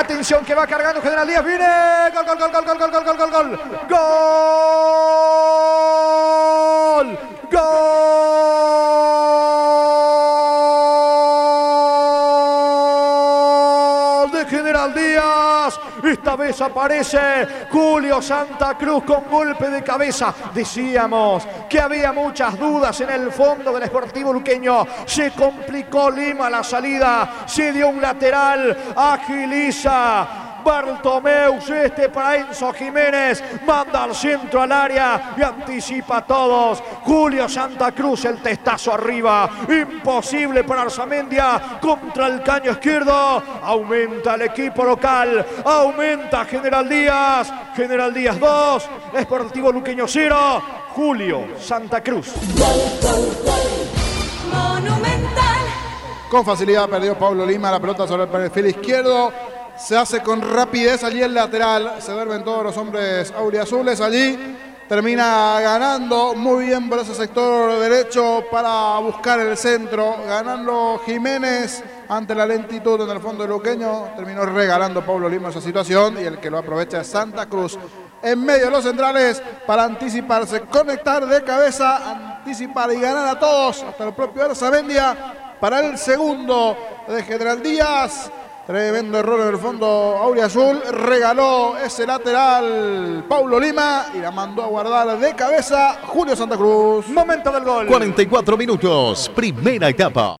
Atención que va cargando General Díaz. Viene. Gol, gol, gol, gol, gol, gol, gol, gol, gol, gol. Gol. Gol de General Díaz. Esta vez aparece Julio Santa Cruz con golpe de cabeza. Decíamos que había muchas dudas en el fondo del Sportivo Luqueño. Se complicó Lima la salida. Se dio un lateral. Agiliza Bartomeu, para Enzo Jiménez, manda al centro al área y anticipa a todos. Julio Santa Cruz, el testazo arriba, imposible para Arzamendia contra el caño izquierdo. Aumenta el equipo local, aumenta General Díaz 2, Sportivo Luqueño 0, Julio Santa Cruz. Monumental. Con facilidad perdió Pablo Lima la pelota sobre el perfil izquierdo. Se hace con rapidez allí el lateral. Se duermen todos los hombres auriazules allí. Termina ganando muy bien por ese sector derecho para buscar el centro. Ganando Jiménez ante la lentitud en el fondo del Luqueño. Terminó regalando Pablo Lima esa situación y el que lo aprovecha es Santa Cruz. En medio de los centrales para anticiparse, conectar de cabeza, anticipar y ganar a todos. Hasta el propio Arzamendia para el segundo de General Díaz. Tremendo error en el fondo auriazul. Regaló ese lateral Paulo Lima y la mandó a guardar de cabeza Julio Santa Cruz. Momento del gol. 44 minutos, primera etapa.